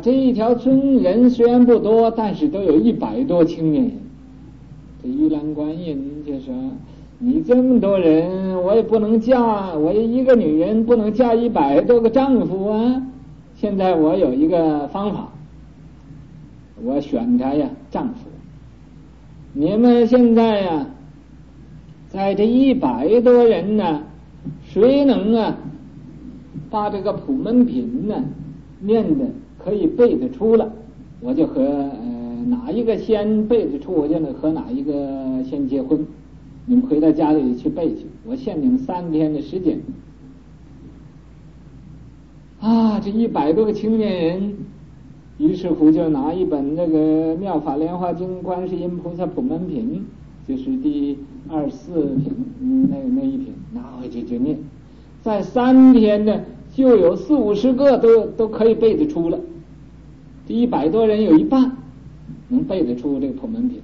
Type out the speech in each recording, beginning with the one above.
这一条村人虽然不多，但是都有100多青年人。这玉兰观音就说：“你这么多人，我也不能嫁，我一个女人不能嫁100多个丈夫啊。现在我有一个方法，我选择呀丈夫。你们现在呀，在这100多人呢，谁能把这个普门品呢念的可以背得出了，我就和哪一个先背得出，我就能和哪一个先结婚。你们回到家里去背去，我限你们3天的时间。”这100多个青年人，于是乎就拿一本这个《妙法莲华经》观世音菩萨普门品，就是第24品那一品，拿回去就念，在3天呢就有40-50个都可以背得出了。这100多人有一半能背得出这个普门品。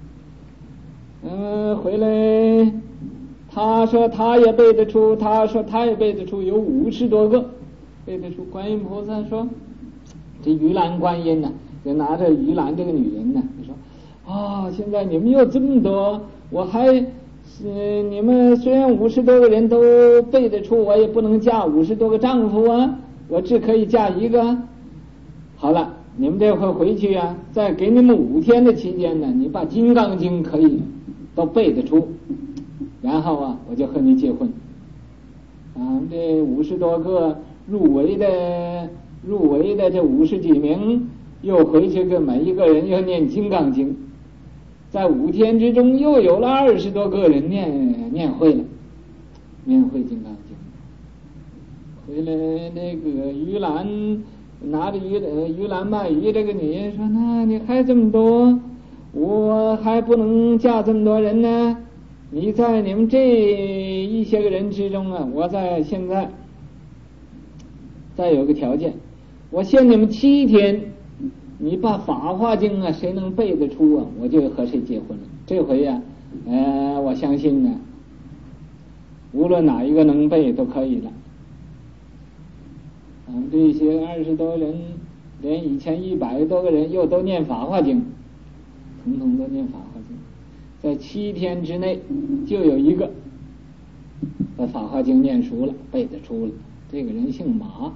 回来他说他也背得出，他说他也背得出，有50多个背得出。观音菩萨说：“这玉兰观音呢，就拿着玉兰这个女人呢，就说：现在你们有这么多，我还你们虽然50多个人都背得出，我也不能嫁50多个丈夫啊，我只可以嫁一个。好了，你们这回回去啊，再给你们5天的期间呢，你把《金刚经》可以都背得出，然后我就和你结婚。”这50多个入围的这50几名，又回去跟每一个人又念《金刚经》，在5天之中又有了20多个人念会了，念会《金刚经》。回来那个于兰拿着于兰卖鱼这个女人说：“那你还这么多，我还不能嫁这么多人呢。你在你们这一些个人之中我在现在再有个条件，我限你们7天，你把《法华经》谁能背得出我就和谁结婚了。这回我相信呢，无论哪一个能背都可以了。”这些20多人，连以前100多个人又都念《法华经》，统统都念《法华经》，在7天之内就有一个把《法华经》念熟了，背得出了。这个人姓马，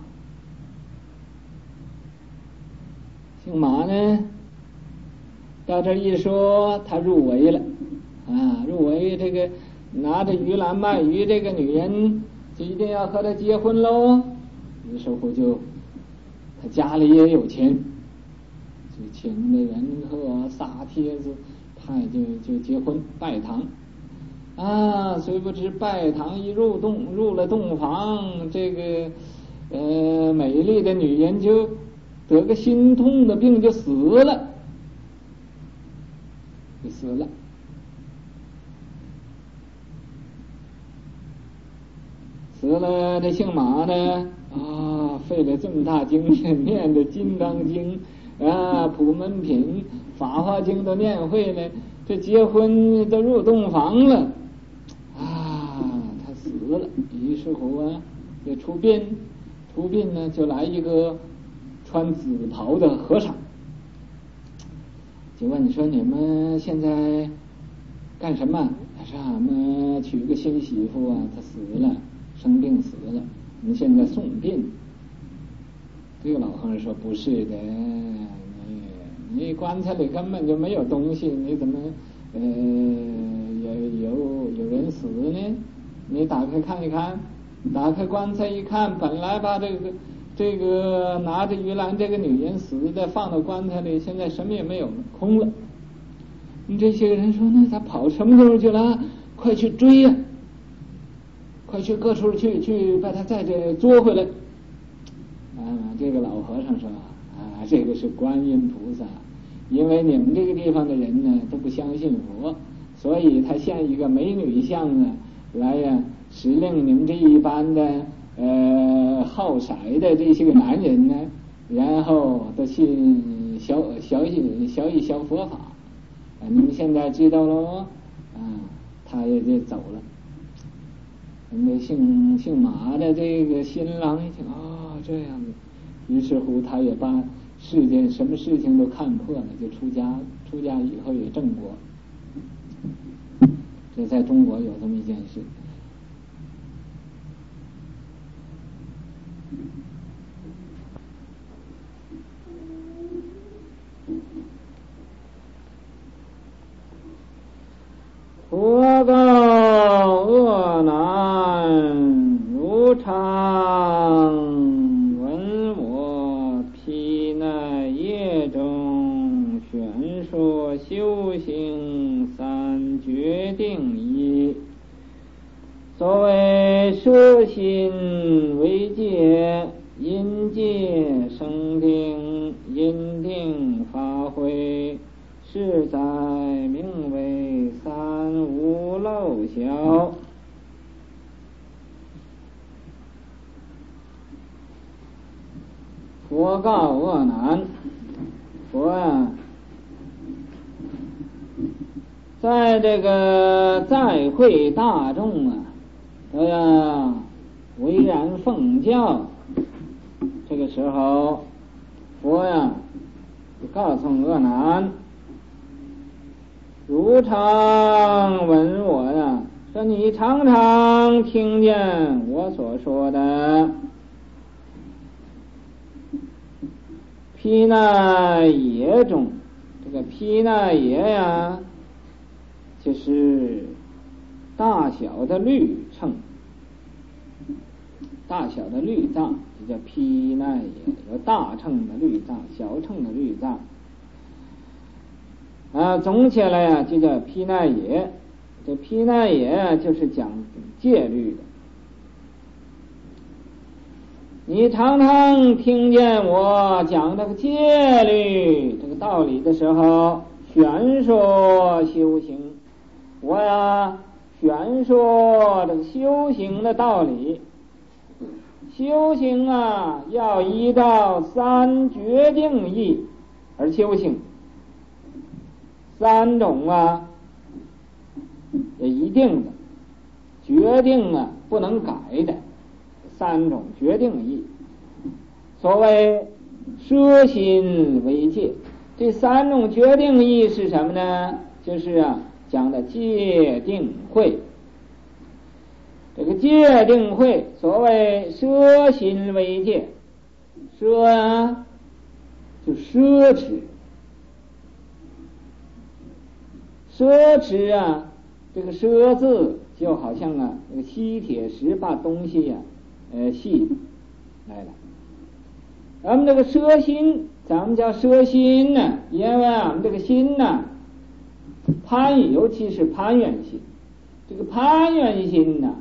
姓马呢，到这一说他入围了入围这个拿着鱼篮卖鱼这个女人就一定要和他结婚喽。于是乎就他家里也有钱，就请那人和撒帖子派就结婚拜堂谁不知拜堂一入了洞房，这个美丽的女人就得个心痛的病，就死了。这姓马呢费了这么大精神念的《金刚经》普门品、法华经都念会了，这结婚都入洞房了他死了。于是乎就出殡呢，就来一个穿紫袍的和尚，就问你说：“你们现在干什么？”他说：“我们娶个新媳妇她死了，生病死了，我们现在送殡。”这个老和尚说：“不是的，你棺材里根本就没有东西，你怎么有人死呢？你打开看一看，打开棺材一看，本来把这个拿着鱼篮这个女人死的放到棺材里，现在什么也没有了，空了。”这些人说：“那他跑什么地方去了？快去追呀！快去各处去把他再捉回来。”这个老和尚说：“这个是观音菩萨，因为你们这个地方的人呢都不相信佛，所以他现一个美女像来使令你们这一般的好色的这些个男人呢，然后都信小一小佛法你们现在知道了他也就走了。那姓马的这个新郎一听这样子，于是乎他也把世间什么事情都看破了，就出家以后也正果。这在中国有这么一件事。佛告恶男，如常闻我毗那业中宣说修行三决定义。所谓摄心为戒，因戒生定，因定发挥，是在名为三无漏晓。佛告恶男，佛啊，在这个在会大众啊，都要为然奉教。这个时候，佛呀就告诉恶男，如常闻我呀，说你常常听见我所说的毗那耶中，这个毗那耶呀，就是大小的律称，大小的律藏就叫毗那耶，有大乘的律藏，小乘的律藏。总起来呀，就叫毗那耶。这毗那耶就是讲戒律的。你常常听见我讲这个戒律这个道理的时候，宣说修行。我呀，宣说这个修行的道理。修行啊，要依照三决定义而修行。三种啊，也一定的决定啊，不能改的三种决定义。所谓摄心为戒，这三种决定义是什么呢？就是啊，讲的戒定慧。这个戒定慧，所谓摄心为戒，摄啊就奢侈，奢侈啊，这个奢字就好像啊那个吸铁石把东西呀吸来了。咱们这个摄心，咱们叫摄心呢，因为俺们这个心呢，尤其是攀缘心，这个攀缘心呢，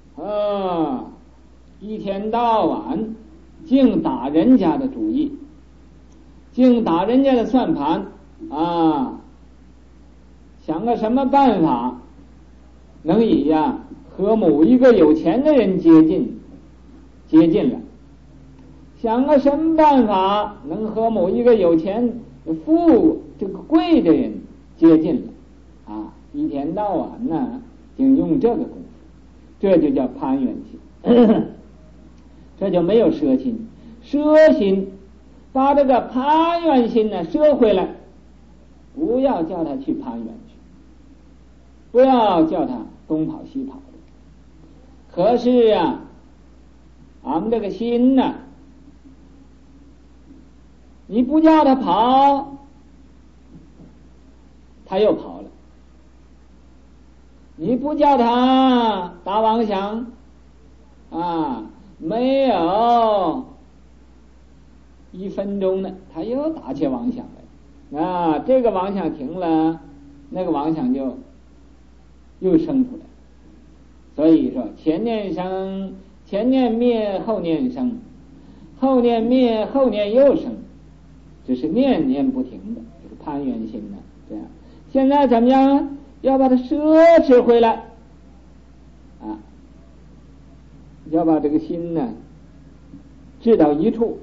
一天到晚净打人家的主意，净打人家的算盘啊，想个什么办法能以和某一个有钱的人接近了，想个什么办法能和某一个有钱这个贵的人接近了一天到晚呢就用这个功夫，这就叫攀缘心这就没有摄心。摄心把这个攀缘心呢摄回来，不要叫他去攀缘去，不要叫他东跑西跑的。可是俺们这个心呢，你不叫他跑，他又跑了；你不叫他打妄想没有1分钟呢，他又打起妄想来这个妄想停了，那个妄想就又生出来。所以说前念生，前念灭，后念生，后念灭，后念又生，这是念念不停的这个攀缘心呢。这样现在怎么样？要把它奢侈回来要把这个心呢治到一处。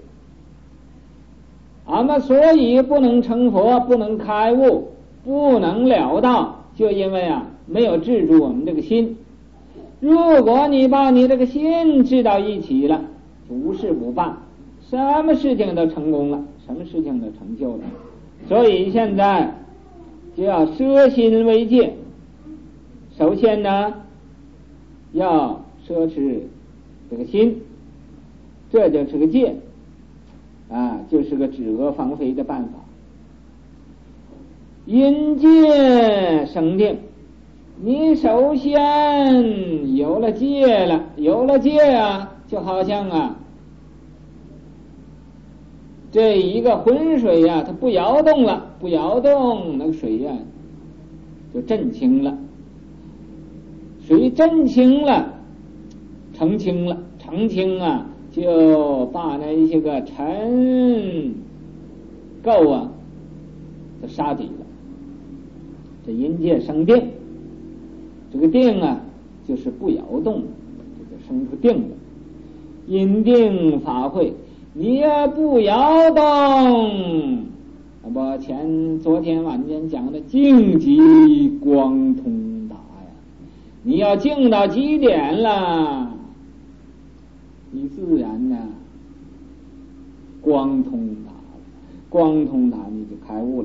俺们所以不能成佛，不能开悟，不能了道，就因为没有治住我们这个心。如果你把你这个心治到一起了，无事不办， 什么事情都成功了，什么事情都成就了。所以现在就要舍心为戒。首先呢，要奢侈这个心，这就是个戒啊，就是个止恶防非的办法。因戒生定，你首先有了戒了，有了戒啊，就好像啊，这一个浑水呀，它不摇动了，不摇动，那个水呀就震清了。水震清了，澄清了，澄清啊，就把那一些个尘垢啊都杀抵了。这因戒生定，这个定啊就是不摇动，这就生出定了。因定法会，你也不摇动，昨天晚间讲的静极光通达呀，你要静到极点了，你自然呢光通达，光通达你就开悟了。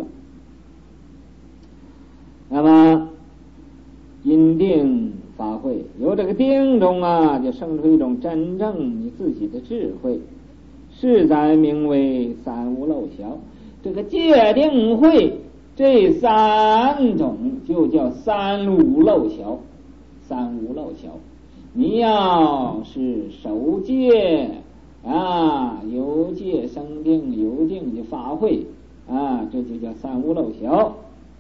那么因定法会，由这个定中啊，就生出一种真正你自己的智慧，是在名为三无漏晓。这个戒定慧这三种就叫三无漏晓，三无漏晓。你要是守戒啊，有戒生定，有定就法会啊，这就叫三无漏晓。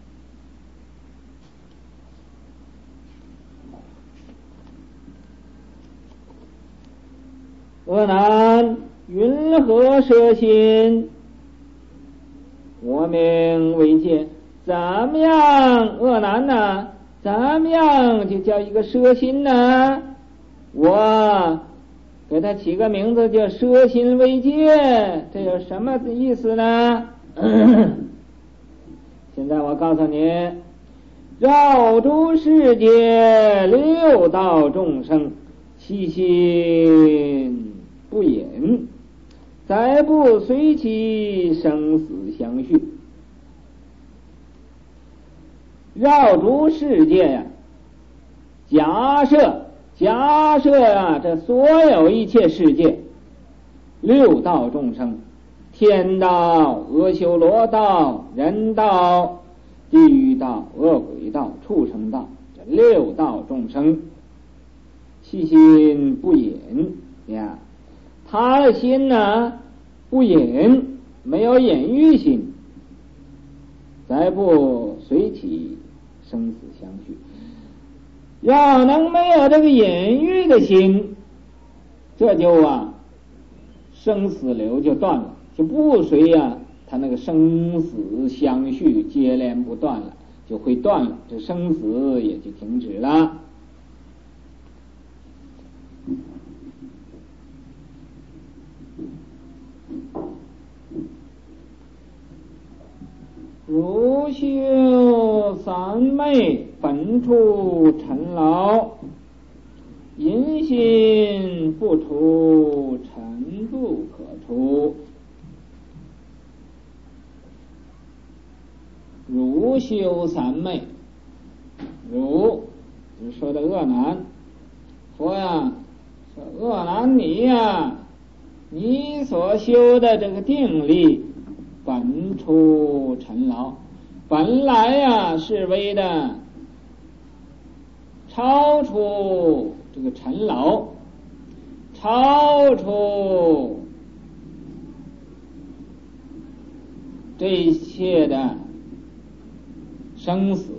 恶难云何舍心？我名为戒。怎么样恶难呢？怎么样就叫一个舍心呢？我给他起个名字叫舍心为戒，这有什么意思呢？现在我告诉你，绕诸世界六道众生，其心不隐，再不随其生死相续。绕诸世界呀，假设啊，这所有一切世界，六道众生，天道、阿修罗道、人道、地狱道、恶鬼道、畜生道，这六道众生，其心不隐呀，他的心呢不隐，没有隐喻心，再不随其生死相续。要能没有这个隐喻的心，这就啊生死流就断了，就不随啊他那个生死相续接连不断了，就会断了，这生死也就停止了。如修三昧，本处尘劳，因心不除，尘不可除。如修三昧，如就是说的恶难，佛呀，说恶难你呀，你所修的这个定力本出尘劳，本来呀是为的超出这个尘劳，超出这一切的生死，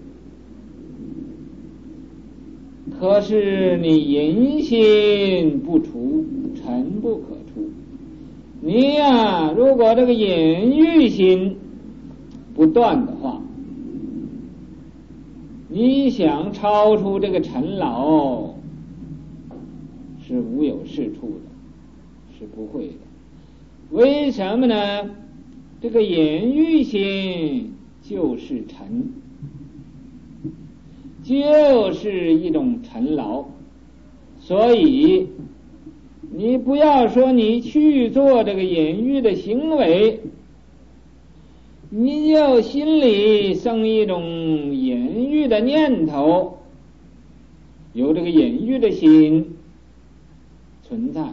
可是你淫心不除，尘不可除。你呀，如果这个隐喻心不断的话，你想超出这个尘劳是无有是处的，是不会的。为什么呢？这个隐喻心就是尘，就是一种尘劳，所以你不要说你去做这个淫欲的行为，你就心里生一种淫欲的念头，有这个淫欲的心存在，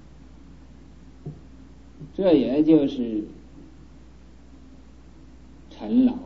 这也就是尘劳，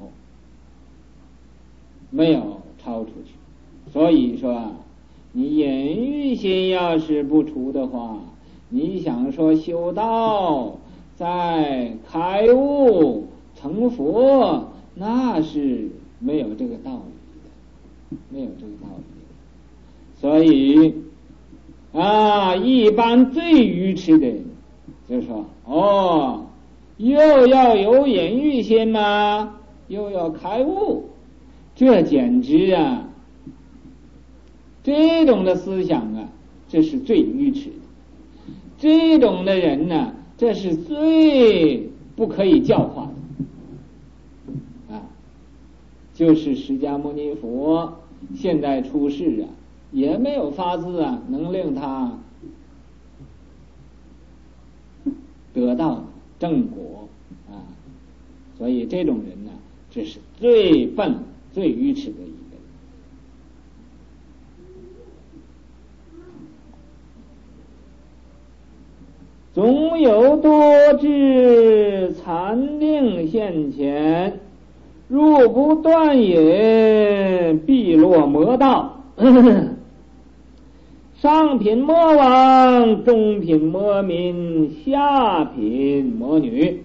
没有超出去。所以说你淫欲心要是不除的话，你想说修道再开悟成佛，那是没有这个道理的，没有这个道理的。所以一般最愚痴的人就说又要有淫欲心吗？又要开悟，这简直这种的思想这是最愚痴的。这种的人呢，这是最不可以教化的就是释迦牟尼佛现在出世也没有法子能令他得到正果所以这种人呢，这是最笨最愚痴的一个人。总有多智禅定现前，若不断也，必落魔道。上品魔王，中品魔民，下品魔女。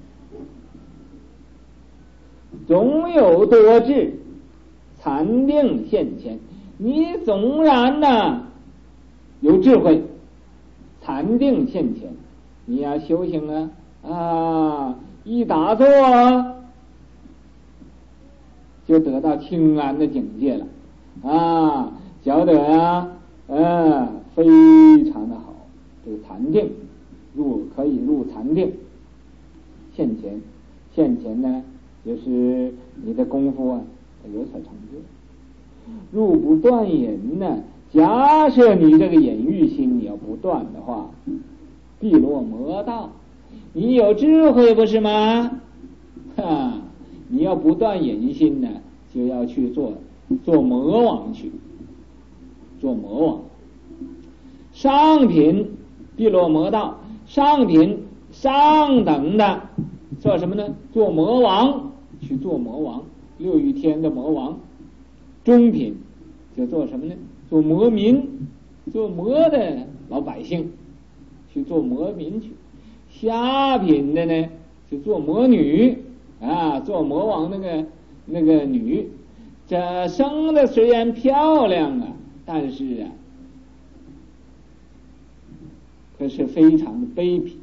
总有多智禅定现前，你纵然有智慧，禅定现前，你要修行一打坐就得到清安的境界了觉得非常的好。这个禅定可以入禅定现前呢，就是你的功夫有所成就。入不断淫呢，假设你这个淫欲心你要不断的话，必落魔道。你有智慧不是吗？你要不断淫心呢，就要去做魔王去，做魔王。上品必落魔道，上品上等的做什么呢？做魔王，去做魔王，六欲天的魔王。中品就做什么呢？做魔民，做魔的老百姓，去做魔民去。下品的呢，就做魔女做魔王那个女。这生的虽然漂亮但是可是非常的卑鄙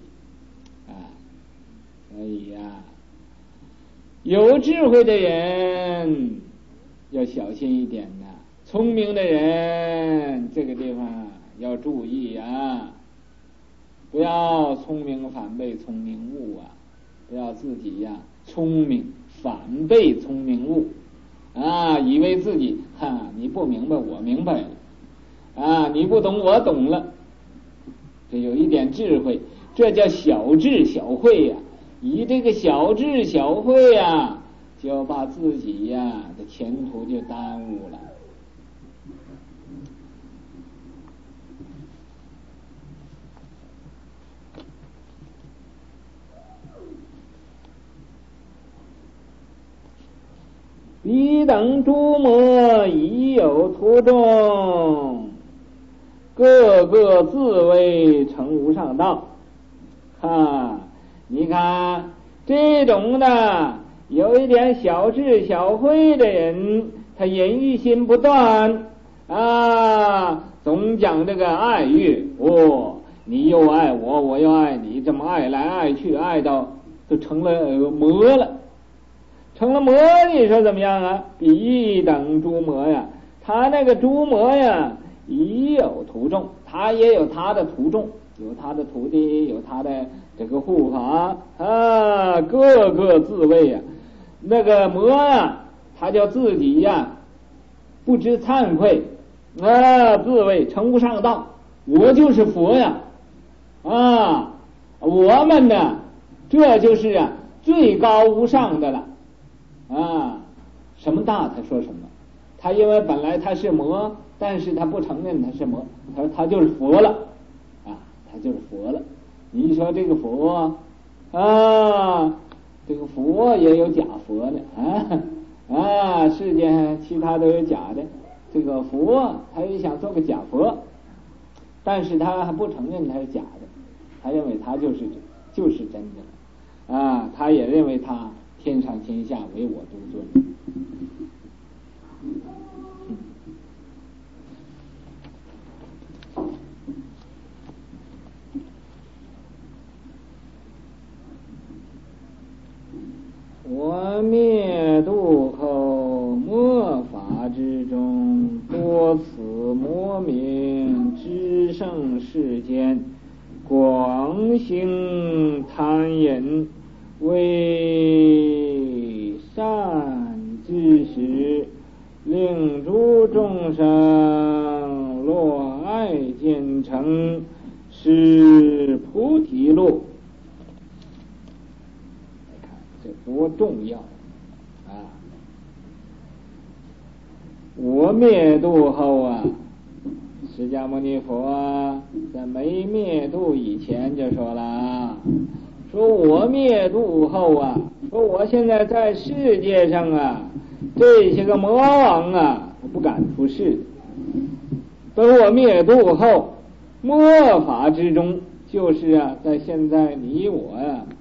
所以有智慧的人要小心一点聪明的人这个地方要注意不要聪明反被聪明误不要自己聪明反被聪明误以为自己你不明白我明白了你不懂我懂了，这有一点智慧，这叫小智小慧以这个小智小慧就把自己的前途就耽误了。彼等诸魔已有途中，个个自谓成无上道。你看这种的有一点小智小慧的人，他淫欲心不断总讲这个爱欲你又爱我，我又爱你，这么爱来爱去，爱到都成了魔了。成了魔，你说怎么样彼等诸魔他那个诸魔已有徒众，他也有他的徒众，有他的徒弟，有他的这个护法个个自谓那个魔他叫自己不知惭愧自谓成无上道，我就是佛啊，我们呢，这就是最高无上的了啊。什么大他说什么，他因为本来他是魔，但是他不承认他是魔，他说他就是佛了啊，他就是佛了。你说这个佛啊，这个佛也有假佛的啊，世界上其他都有假的，这个佛他也想做个假佛，但是他还不承认他是假的，他认为他就是真的啊，他也认为他天上天下唯我独尊。我灭度后，末法之中，多此魔名，知胜世间，广行贪淫，为善之时，令诸众生落爱见成，是菩提路。多重要啊！我灭度后啊，释迦牟尼佛在没灭度以前就说了，说我灭度后啊，说我现在在世界上啊，这些个魔王啊，不敢出世。等我灭度后，末法之中，就是在现在你我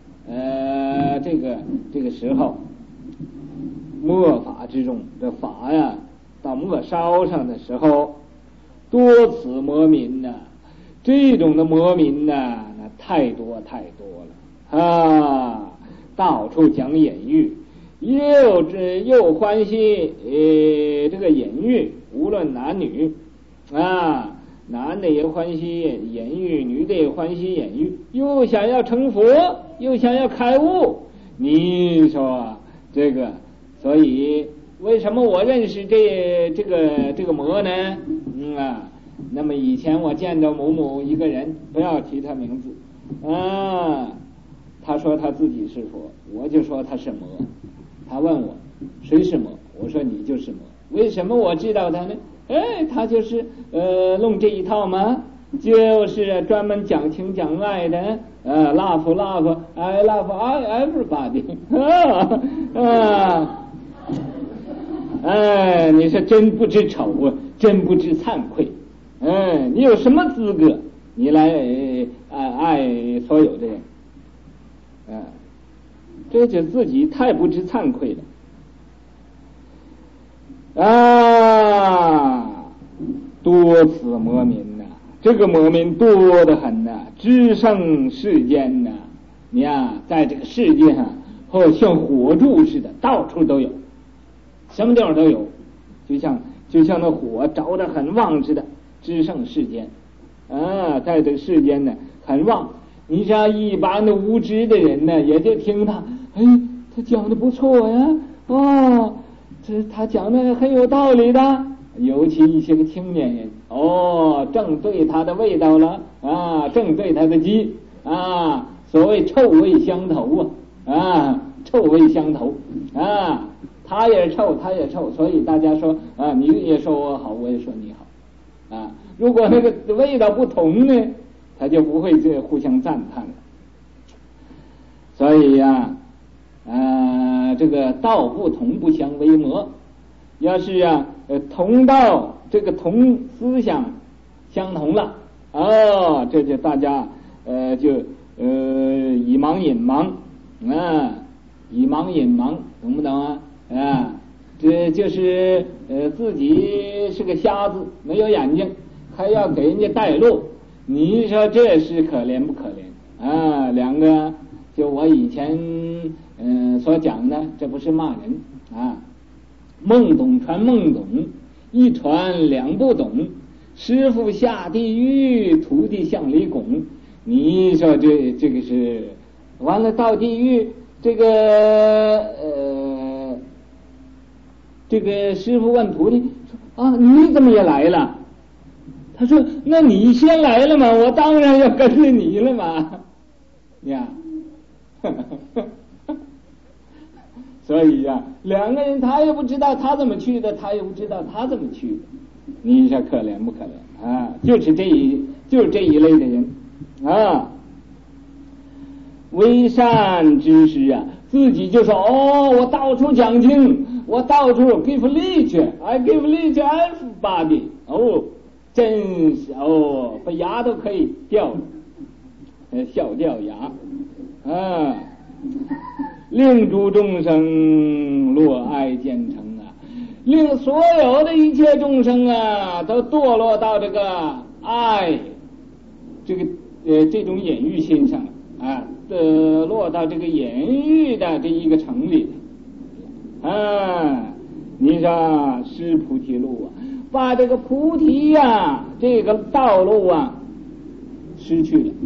这个时候，末法之中，这法到末梢上的时候，多此魔民这种的魔民那太多了啊！到处讲隐喻，又欢喜这个隐喻，无论男女啊，男的也欢喜隐喻，女的也欢喜隐喻，又想要成佛，又想要开悟，你说这个，所以为什么我认识这个魔呢？那么以前我见到某一个人，不要提他名字啊，他说他自己是佛，我就说他是魔。他问我谁是魔，我说你就是魔。为什么我知道他呢？他就是弄这一套嘛，就是专门讲情讲爱的，love I love everybody 你说真不知丑啊，真不知惭愧。你有什么资格你来爱所有的人？这就自己太不知惭愧了多此魔民这个魔民多得很知胜世间你在这个世界上像火柱似的，到处都有，什么地方都有，就像那火着得很旺似的，知胜世间在这个世间很旺。你像一般的无知的人也就听他他讲的不错呀，这他讲的很有道理的，尤其一些个青年人正对他的味道了正对他的机所谓臭味相投臭味相投他也臭，所以大家说你也说我好，我也说你好如果那个味道不同呢，他就不会互相赞叹了。所以这个道不同不相为谋，要是同道这个同思想相同了这就大家就以盲引盲以盲引盲，懂不懂这就是自己是个瞎子，没有眼睛，还要给人家带路，你说这是可怜不可怜两个就我以前所讲的，这不是骂人孟懂传孟懂，一传两不懂，师傅下地狱，徒弟向里拱。你说这个是完了，到地狱这个师傅问徒弟说你怎么也来了？ 他说：“那你先来了嘛，我当然要跟着你了嘛。”呀，所以呀，两个人他也不知道他怎么去的，他也不知道他怎么去的，你说可怜不可怜啊？就是这一类的人啊。为善之师啊，自己就说我到处讲经，我到处 give lecture，I give lecture everybody， 真是把牙都可以掉了，笑掉牙啊！令诸众生落爱渐成啊，令所有的一切众生啊，都堕落到这个爱这种眼欲心上啊。落到这个言语的这一个城里啊，你说失菩提路啊，把这个菩提呀，这个道路啊，失去了，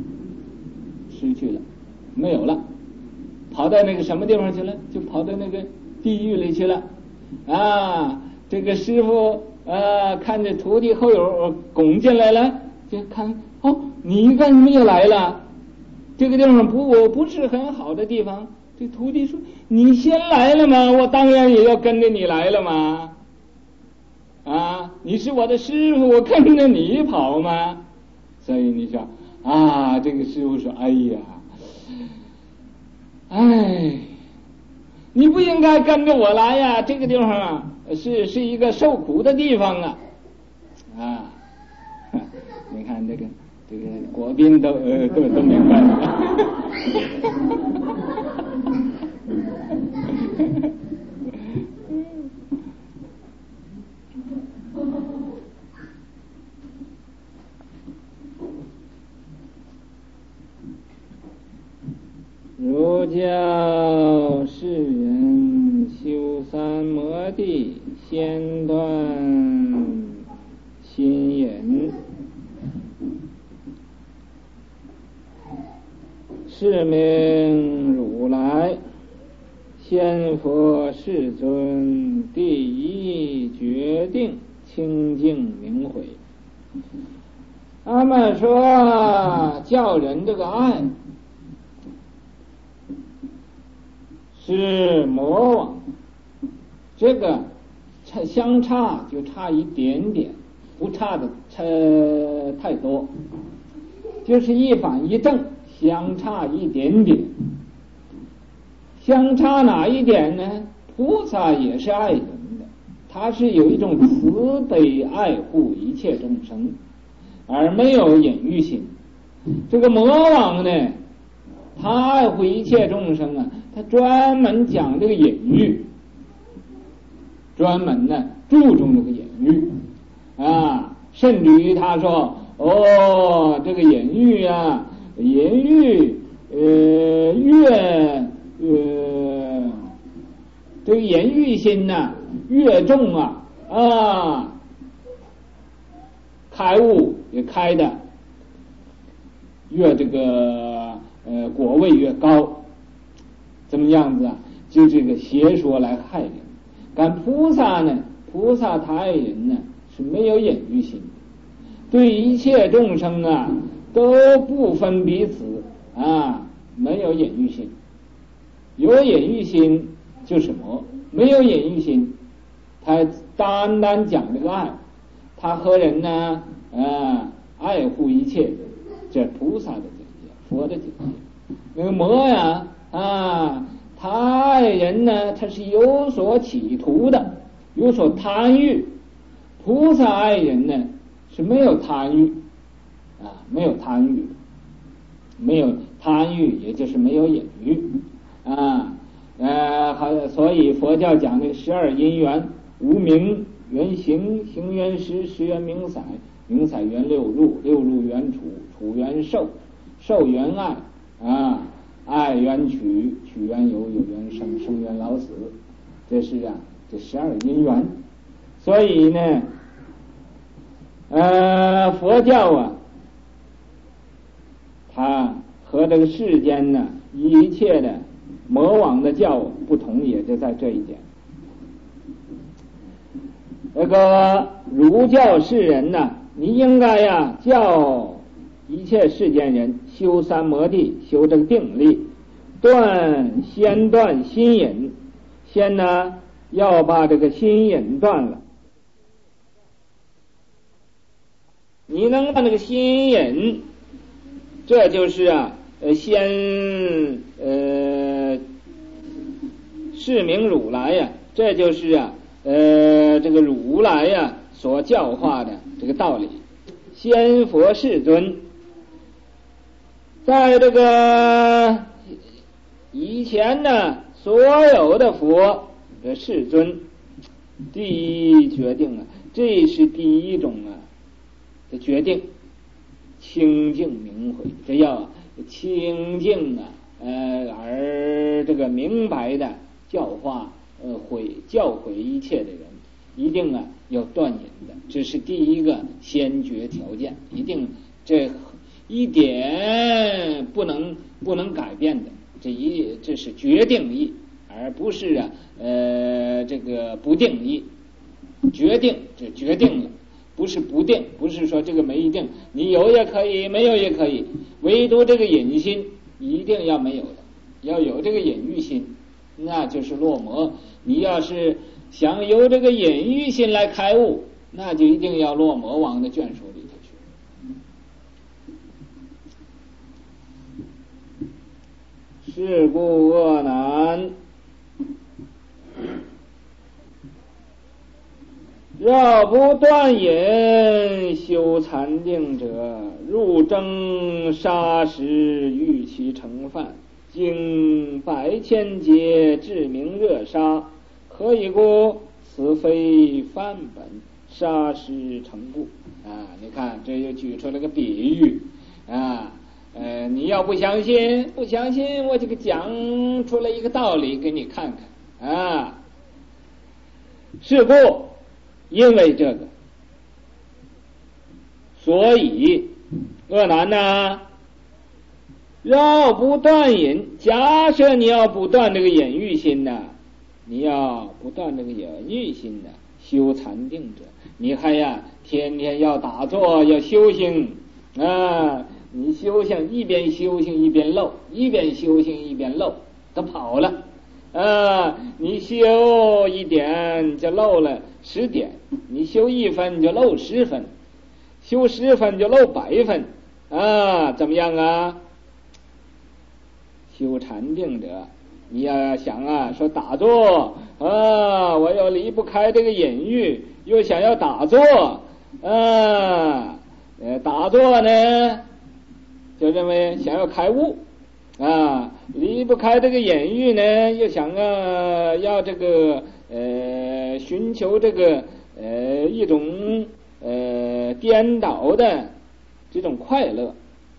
没有了，跑到那个什么地方去了？就跑到那个地狱里去了啊！这个师傅看着徒弟后有拱进来了，就看你干什么也来了？这个地方不是很好的地方。这徒弟说：“你先来了嘛，我当然也要跟着你来了嘛。啊，你是我的师傅，我跟着你跑嘛。”所以你说这个师傅说：“你不应该跟着我来呀，这个地方啊是一个受苦的地方啊。”你看这个国宾都明白了。儒教世人修三摩地，先断心眼。是名如来先佛世尊第一决定清净明慧。他们说叫人这个爱是魔王，这个相差就差一点点，不差的太多，就是一反一正，相差一点点。相差哪一点呢？菩萨也是爱人的，他是有一种慈悲爱护一切众生，而没有隐喻心。这个魔王呢，他爱护一切众生啊，他专门讲这个隐喻，专门呢注重这个隐喻甚至于他说这个隐喻啊，隐喻这个言喻心越重开悟也开的越这个果位越高，怎么样子就这个邪说来害人。但菩萨呢，菩萨他爱人呢是没有隐喻心，对一切众生都不分彼此没有隐喻心。有隐喻心就是魔，没有隐喻心，他单单讲这个爱，他和人爱护一切，这菩萨的境界，佛的境界。那个魔他爱人他是有所企图的，有所贪欲。菩萨爱人是没有贪欲没有贪欲，没有贪欲，也就是没有隐喻所以佛教讲的12因缘：无明缘行，行缘识，识缘名色，名色缘六入，六入缘处，处缘受，受缘爱爱缘取，取缘有，有缘生，生缘老死。这是这12因缘。所以呢佛教它和这个世间一切的魔王的教不同，也就在这一点。那个儒教世人你应该呀叫一切世间人修三摩地，修这个定力，先断心瘾，先呢要把这个心瘾断了。你能把那个心瘾，这就是先示明如来呀，这就是这个如来呀所教化的这个道理。先佛世尊在这个以前呢，所有的佛的世尊第一决定这是第一种的决定，清净明慧，这要清净而这个明白的教化教诲一切的人，一定要断瘾的，这是第一个先决条件，一定这一点不能改变的，这是决定义，而不是这个不定义。决定这决定了，不是不定，不是说这个没一定，你有也可以，没有也可以，唯独这个隐心一定要没有的，要有这个隐喻心，那就是落魔。你要是想由这个隐喻心来开悟，那就一定要落魔王的眷属里头去。是故恶难，若不断瘾修禅定者，入征杀食，欲其成犯，经百千劫，至明热杀。何以故？此非梵本，杀食成故。你看这又举出了个比喻你要不相信，我这个讲出来一个道理给你看看是故因为这个，所以恶难要不断瘾。假设你要不断这个隐喻心你要不断这个隐喻心修禅定者，你还天天要打坐，要修行你修行一边修行一边漏，一边修行一边漏，都跑了你修一点就漏了10点，你修1分就漏10分，修10分就漏100分怎么样修禅定者，你要想说打坐我又离不开这个隐喻，又想要打坐打坐呢就认为想要开悟离不开这个隐喻呢，又想要这个寻求这个一种颠倒的这种快乐，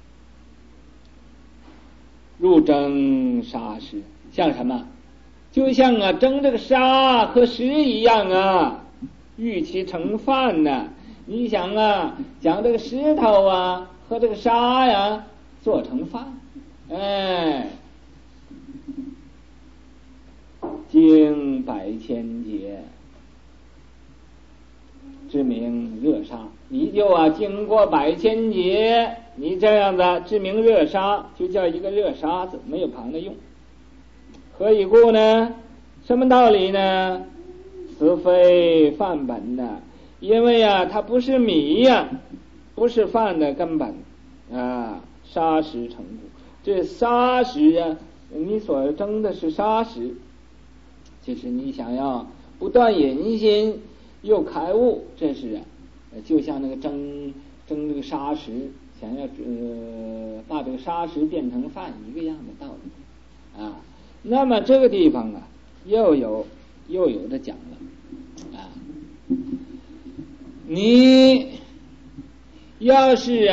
入征杀食，像什么？就像蒸这个沙和石一样欲其成饭你想将这个石头和这个沙做成饭经百千劫，知名热沙，你就经过百千劫，你这样的知名热沙，就叫一个热沙子，没有旁的用。何以故呢？什么道理呢？此非饭本因为它不是米不是饭的根本杀食成故。这杀食你所争的是杀食，就是你想要不断隐心又开悟，这是就像那个蒸这个沙石，想要把这个沙石变成饭一个样的道理那么这个地方又有的讲了你要是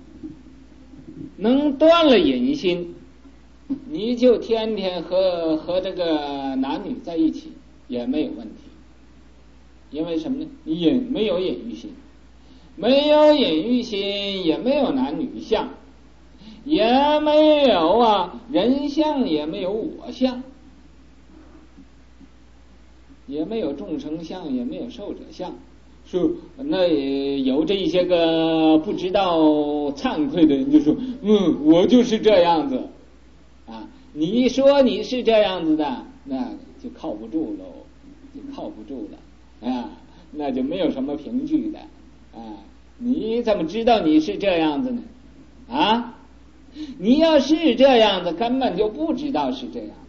能断了隐心，你就天天和这个男女在一起也没有问题。因为什么呢？你没有隐喻心，没有隐喻心，也没有男女相，也没有人相，也没有我相，也没有众生相，也没有寿者相。 说那有这一些个不知道惭愧的人就说，我就是这样子啊，你说你是这样子的，那就靠不住喽，就靠不住了啊，那就没有什么凭据的啊，你怎么知道你是这样子呢？啊，你要是这样子，根本就不知道是这样子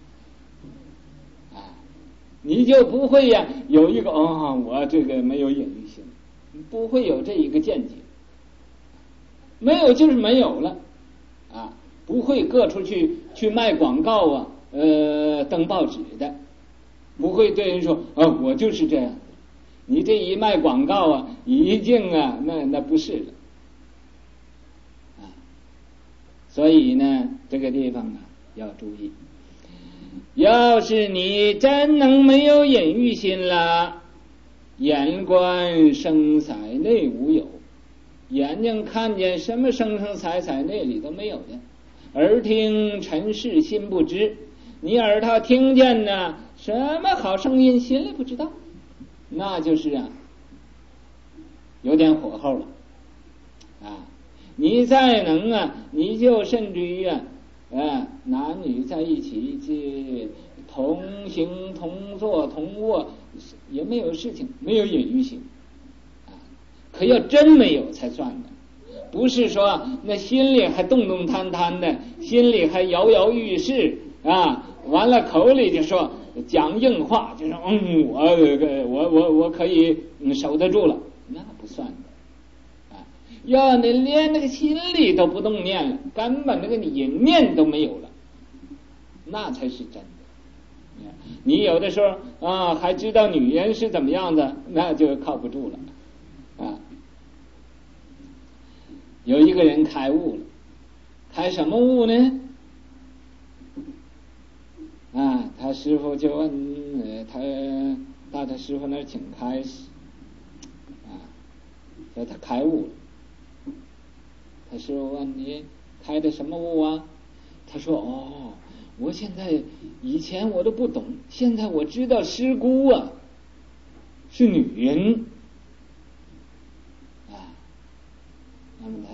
啊，你就不会呀有一个我这个没有隐喻性，不会有这一个见解，没有就是没有了啊，不会各处去卖广告啊，登报纸的，不会对人说我就是这样，你这一卖广告啊，一定啊那不是了啊，所以呢这个地方啊要注意，要是你真能没有隐喻心了，眼观声色内无有，眼睛看见什么声声色色内里都没有的，耳听尘世心不知，你耳朵听见呢什么好声音心里不知道，那就是啊有点火候了啊！你再能啊，你就甚至于男女在一起去同行同坐同卧也没有事情，没有隐喻性啊，可要真没有才算的，不是说那心里还动动弹弹的，心里还摇摇欲试啊，完了口里就说讲硬话，就说我可以守得住了，那不算的啊！要你连那个心里都不动念了，根本那个隐念都没有了，那才是真的。你有的时候还知道女人是怎么样的，那就靠不住了啊！有一个人开悟了，开什么悟呢？他师父就问他到他师父那儿请开示说他开悟了。他师父问你开的什么悟啊？他说我现在以前我都不懂，现在我知道师姑啊是女人那么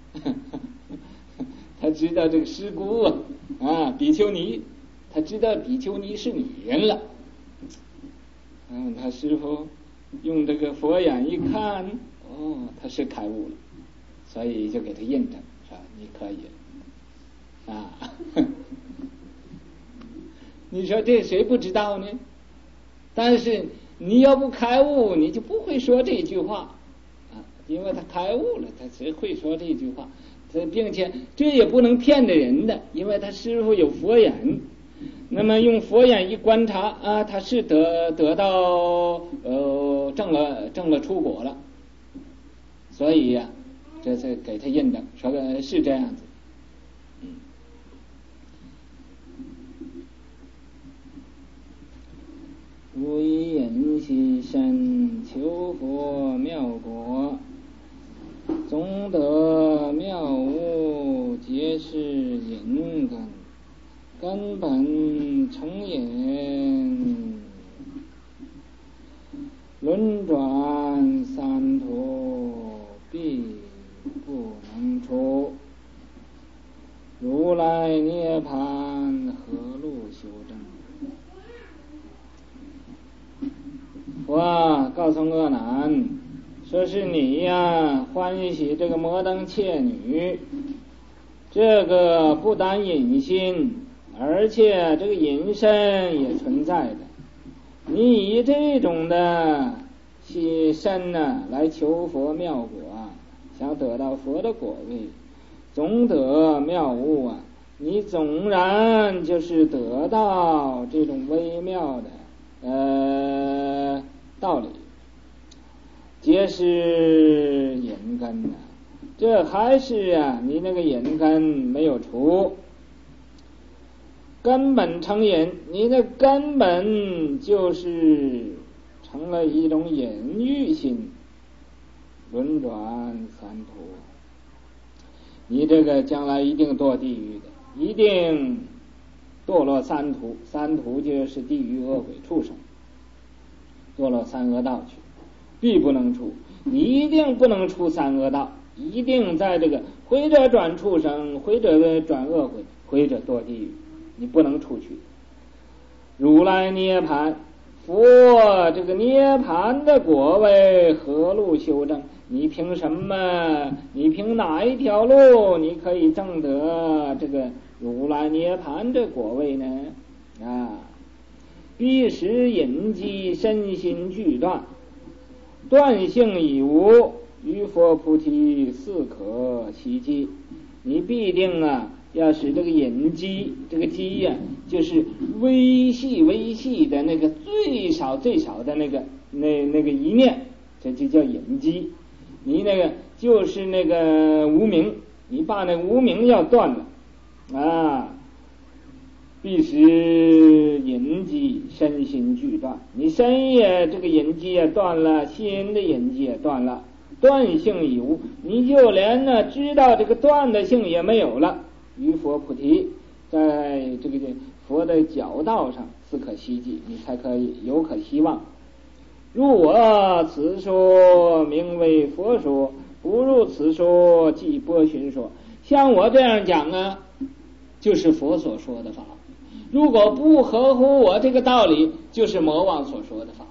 他知道这个师姑比丘尼，他知道比丘尼是女人了。他师父用这个佛眼一看，他是开悟了，所以就给他印证，说你可以你说这谁不知道呢？但是你要不开悟，你就不会说这句话因为他开悟了，他才会说这句话。并且这也不能骗的人的，因为他师父有佛眼，那么用佛眼一观察他是得到证了出果了，所以这才给他印证，说是这样子。无以引其身，求佛妙果，总得妙悟，皆是隐根，根本成隐，轮转三途，必不能出。如来涅槃，何路修正？我告诉阿难，说是你欢喜这个摩登伽女，这个不单隐心，而且这个隐身也存在的。你以这种的身来求佛妙果想得到佛的果位，总得妙悟你总然就是得到这种微妙的道理，皆是隐根这还是你那个隐根没有除，根本成隐，你的根本就是成了一种隐喻心，轮转三途，你这个将来一定堕地狱的，一定堕落三途，三途就是地狱恶鬼畜生，堕落三恶道去， 必不能出。你一定不能出三恶道，一定在这个回者转畜生，回者转恶鬼，回者堕地狱，你不能出去。如来涅盘，佛这个涅盘的果位何路修正？你凭什么？你凭哪一条路你可以证得这个如来涅盘的果位呢？必使隐机身心俱断，断性已无，于佛菩提似可希冀。你必定要使这个隐机，这个机就是微细的那个最少的那个一念，这就叫隐机。你那个就是那个无明，你把那个无明要断了必使隐机身心俱断。你身也这个隐机也断了，心的隐机也断了，断性已无，你就连知道这个断的性也没有了。于佛菩提，在这个佛的教道上似可希冀，你才可以有可希望。入我此说，名为佛说；不入此说，即波旬说。像我这样讲就是佛所说的法；如果不合乎我这个道理，就是魔王所说的法。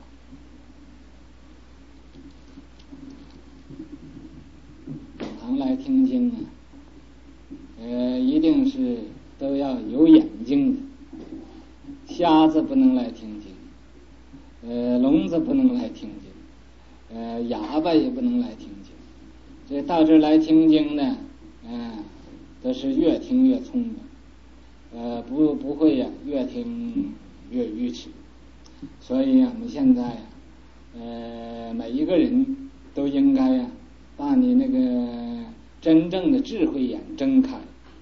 堂来听经一定是都要有眼睛的，瞎子不能来听经，聋子不能来听经，哑巴也不能来听经。这到这来听经呢，都是越听越聪明，不会越听越愚痴。所以我们现在每一个人都应该把你那个真正的智慧眼睁开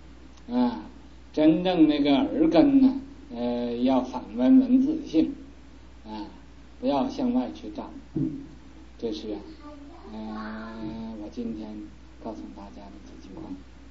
真正那个耳根要反闻自性不要向外去找。这是我今天告诉大家的这句话。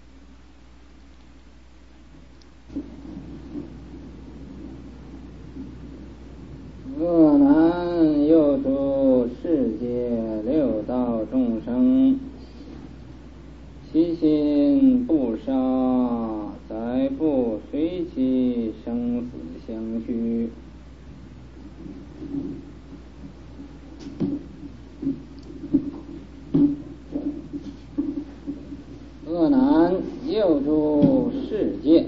恶难诱诸世界六道众生，其心不杀，载不随其生死相续。恶难诱诸世界，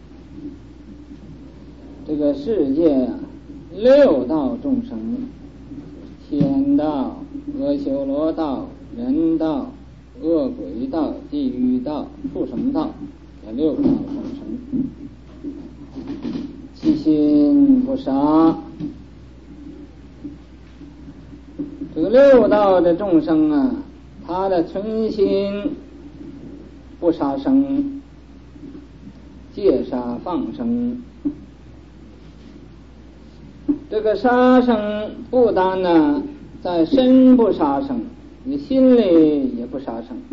这个世界六道众生，天道、阿修罗道、人道、恶鬼道、地狱道、畜生道，这六道众生，其心不杀。这个六道的众生他的存心不杀生，戒杀放生。这个杀生不单在身不杀生，你心里也不杀生，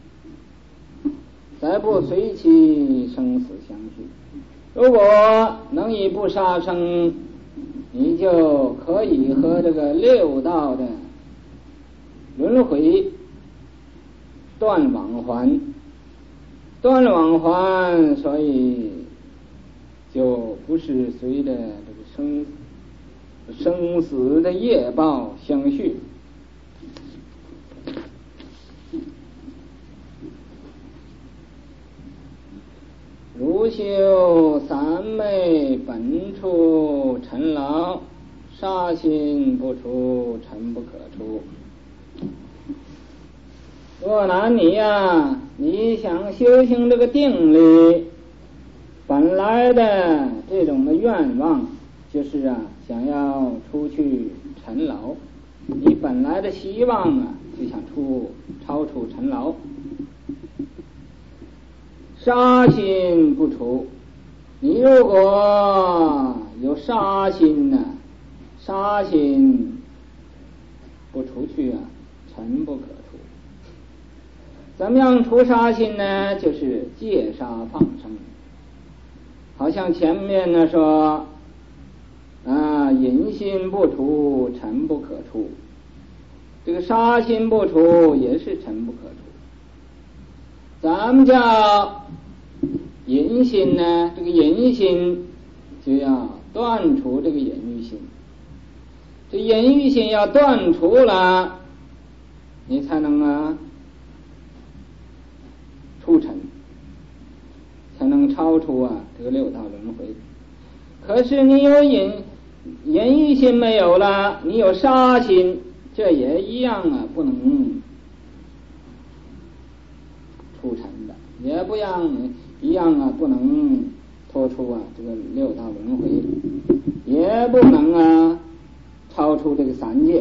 再不随其生死相续。如果能以不杀生，你就可以和这个六道的轮回断往还，所以就不是随着这个生死的业报相续。如修三昧本处尘劳，杀心不出，尘不可出。若难你想修行这个定力，本来的这种的愿望就是想要出去尘劳，你本来的希望就想超出尘劳。杀心不除，你如果有杀心杀心不除去尘不可除。怎么样除杀心呢？就是戒杀放生。好像前面说隐心不除，尘不可除。 这个杀心不除也是尘不可除。咱们叫淫心呢，这个淫心就要断除这个淫欲心，这淫欲心要断除了，你才能出尘，才能超出这个六道轮回。可是你有淫欲心没有了，你有杀心，这也一样不能出尘的，也不一样不能脱出这个六道轮回，也不能超出这个三界。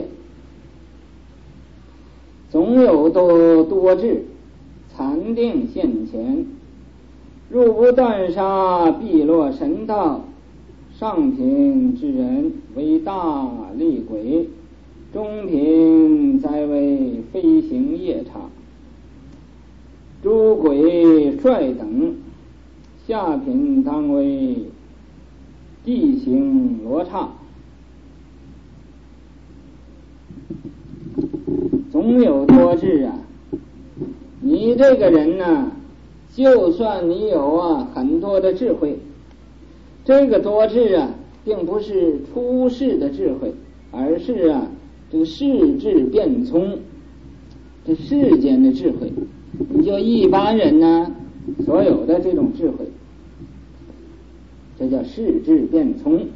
总有多智，禅定现前，入不断杀，必落神道。上品之人为大厉鬼，中品在为飞行夜叉，诸鬼帅等，下品当为地形罗刹。总有多智你这个人呢，就算你有很多的智慧，这个多智并不是出世的智慧，而是这个世智变聪，这世间的智慧。你就一般人呢所有的这种智慧，这叫世智变聪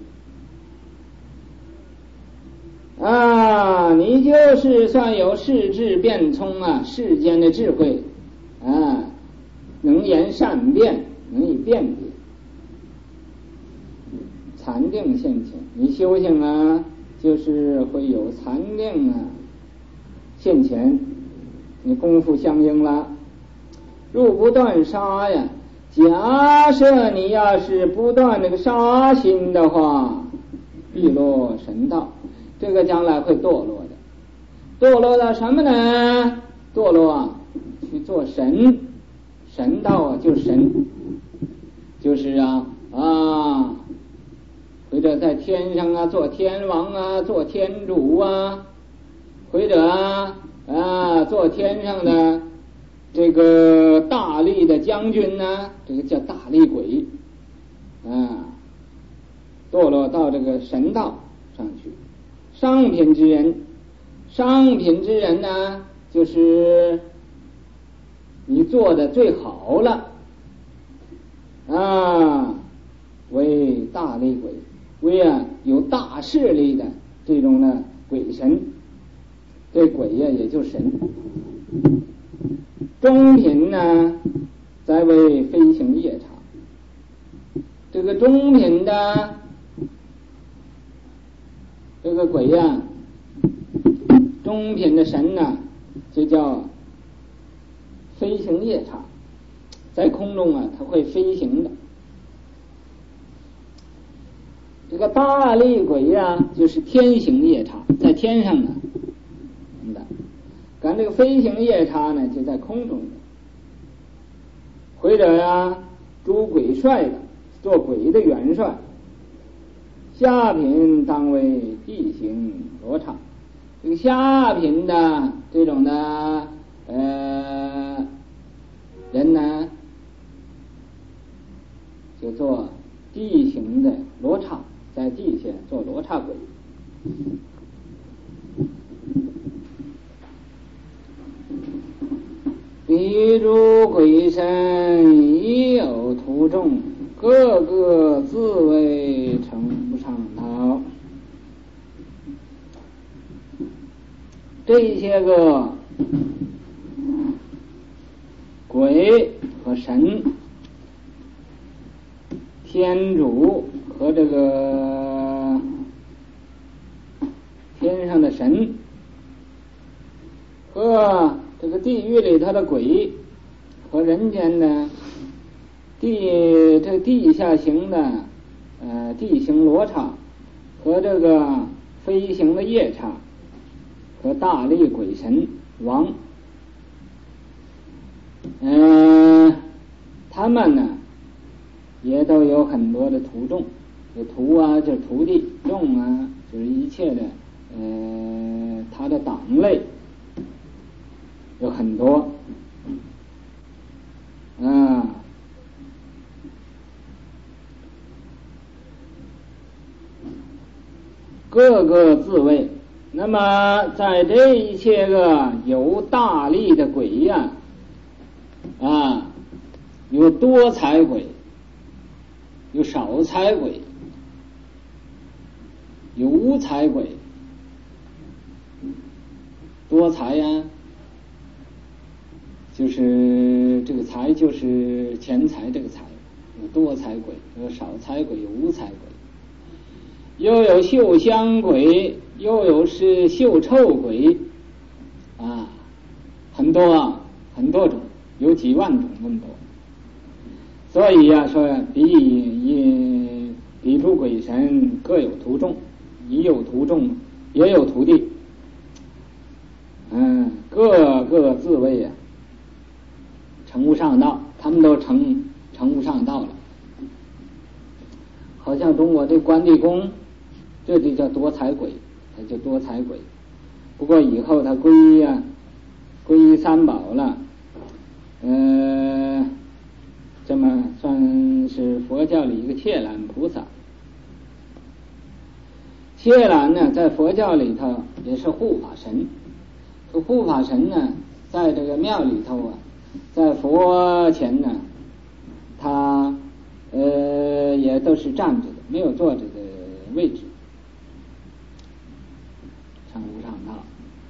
你就是算有世智变聪世间的智慧能言善辩，能以辩别。禅定现前，你修行就是会有禅定现前，你功夫相应了。入不断杀假设你要是不断这个杀心的话，必落神道，这个将来会堕落的。堕落到什么呢？堕落去做神，神道就是神，就是或者在天上做天王做天主或者做天上的这个大力的将军这个叫大力鬼堕落到这个神道上去。上品之人呢，就是你做的最好了为大力鬼，为有大势力的这种的鬼神，这鬼也就神。中品呢，在为飞行夜叉，这个中品的这个鬼中品的神就叫飞行夜叉，在空中它会飞行的。这个大力鬼就是天行夜叉，在天上的。赶这个飞行夜叉呢，就在空中的。或者诸鬼帅的，做鬼的元帅。下品当为地形罗刹，这个下品的这种的人呢，就做地形的罗刹，在地下做罗刹鬼。彼诸鬼神已有徒众，个个自谓成不上道。这些个鬼和神，天主和这个天上的神，和这个地狱里头的鬼，和人间的地下行的地行罗刹，和这个飞行的夜叉，和大力鬼神王，他们呢也都有很多的徒众，有徒就是徒弟，众就是一切的他的党类有很多，各个自卫。那么在这一切个有大力的鬼呀，有多财鬼，有少财鬼，有无财鬼。多财呀，就是这个财就是钱财这个财，有多财鬼，有少财鬼，有无财鬼，又有嗅香鬼，又有是嗅臭鬼，很多很多种，有几万种那么多。所以说彼诸鬼神各有徒众，已有徒众，也有徒弟，各个自卫成无上道，他们都成无上道了。好像中国这关帝公，这就叫多财鬼，他就多财鬼。不过以后他皈依三宝了，这么算是佛教里一个切懒菩萨。切懒呢，在佛教里头也是护法神。这护法神呢，在这个庙里头在佛前呢，他也都是站着的，没有坐着的位置，成无上道。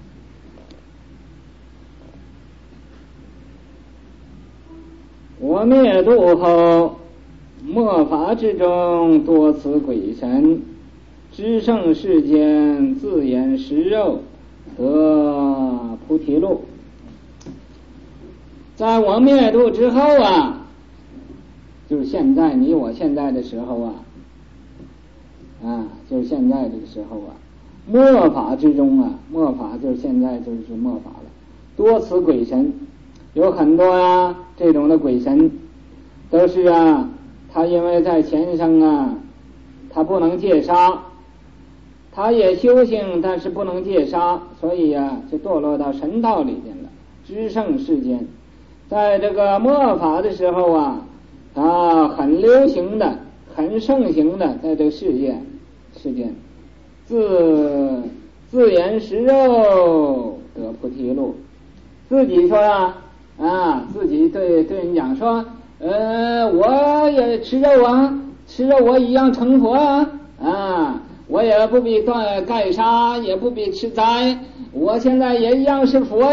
我灭度后，末法之中多此鬼神，知圣世间自言食肉，得菩提路。在我灭度之后就是现在你我现在的时候就是现在这个时候末法之中末法就是现在就是末法了。多此鬼神，有很多这种的鬼神，都是他因为在前生他不能戒杀，他也修行，但是不能戒杀，所以就堕落到神道里边了。知圣世间，在这个末法的时候他很流行的，很盛行的，在这个世间自言食肉，得菩提路。自己说自己对人讲说，我也吃肉吃肉我一样成佛我也不必盖杀，也不必吃斋，我现在也一样是佛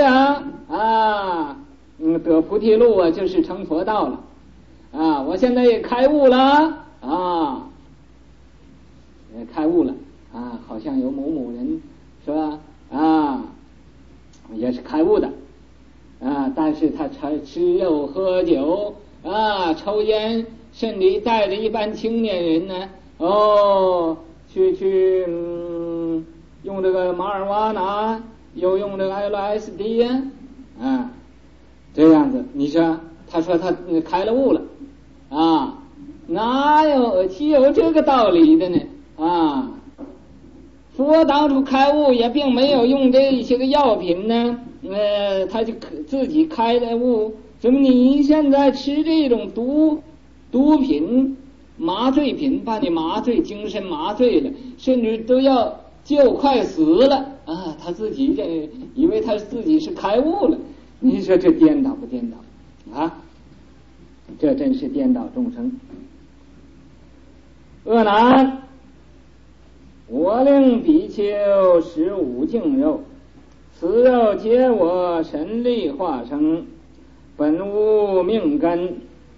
得菩提路就是成佛道了我现在也开悟了也开悟了好像有某人说也是开悟的但是他吃肉喝酒抽烟，甚至带着一般青年人呢去用这个马尔瓦纳，又用这个 LSD 这样子。你说他说他开了悟了哪有岂有这个道理的呢佛当初开悟也并没有用这些个药品呢他就自己开的悟。怎么你现在吃这种毒品麻醉品，把你麻醉，精神麻醉了，甚至都要就快死了他自己以为他自己是开悟了。你说这颠倒不颠倒这真是颠倒众生。恶男，我令比丘食五净肉，此肉皆我神力化生，本无命根，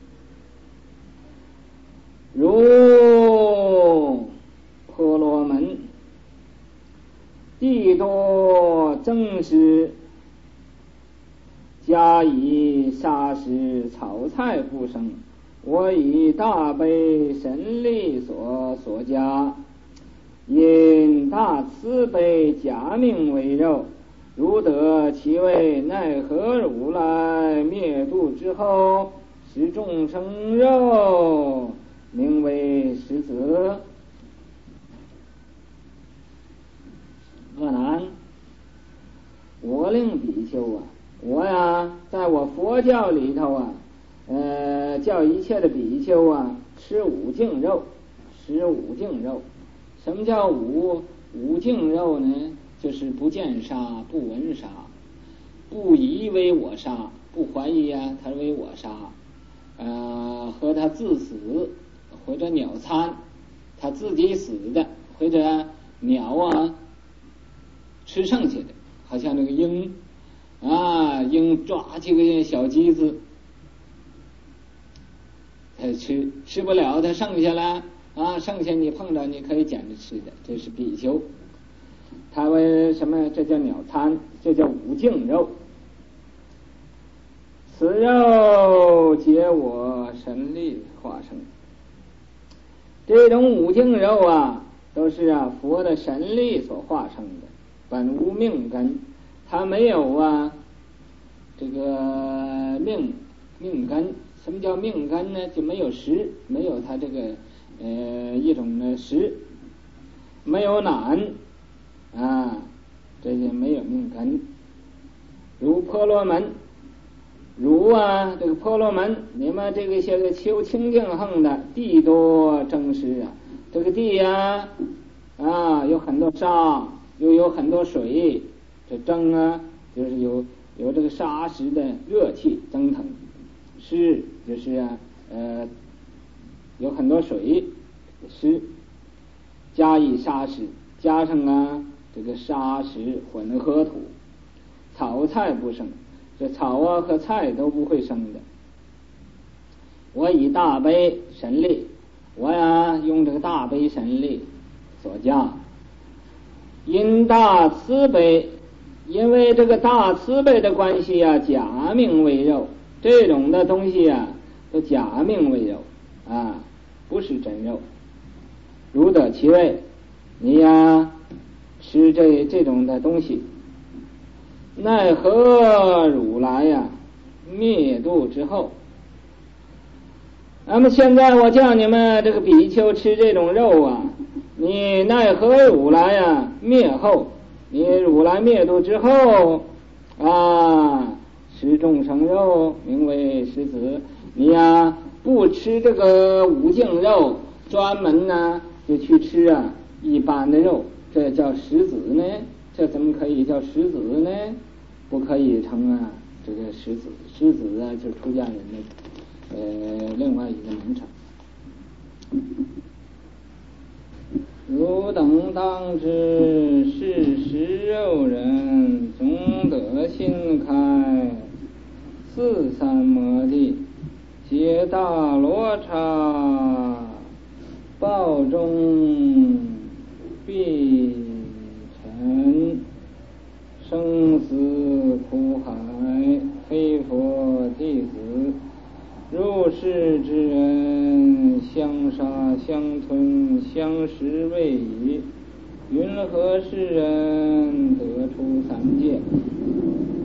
如婆罗门，地多增施，加以砂石草菜不生，我以大悲神力所加，因大慈悲假命为肉，如得其位，奈何如来灭度之后，使众生肉，名为食子。恶男，我令比丘我教里头啊，叫一切的比丘啊吃五净肉，食五净肉。什么叫五净肉呢？就是不见杀，不闻杀，不疑为我杀，不怀疑啊他为我杀，和他自死或者鸟餐，他自己死的或者鸟啊吃剩下的，好像那个鹰抓几个小鸡子，他吃不了，他剩下了剩下你碰着你可以捡着吃的，这是比丘。他为什么这叫鸟餐？这叫五净肉。此肉皆我神力化生。这种五净肉啊，都是佛的神力所化生的，本无命根，它没有这个命根。什么叫命根呢？就没有识，没有它这个一种的识，没有难这些没有命根。如婆罗门，这个婆罗门，你们这个些个修清净行的地多争湿这个地有很多沙，又有很多水，这蒸就是有这个沙石的热气蒸腾，湿就是有很多水湿，加以沙石，加上这个沙石混合土，草菜不生，这草和菜都不会生的。我以大悲神力，我用这个大悲神力所加，因大慈悲，因为这个大慈悲的关系假命为肉，这种的东西都假命为肉不是真肉。如得其味，你吃这种的东西，奈何如来灭度之后。那么现在我叫你们这个比丘吃这种肉你奈何如来灭后，你如来灭度之后吃众生肉，名为食子。你不吃这个五净肉，专门就去吃一般的肉，这叫食子呢？这怎么可以叫食子呢？不可以称这个食子。食子就是出家人的另外一个名称。汝等当知，是食肉人，总得心开，四三摩地，皆大罗刹，报中必沉，生死苦海，非佛弟子。入世之人，相杀相吞，相食未已。云何世人得出三界？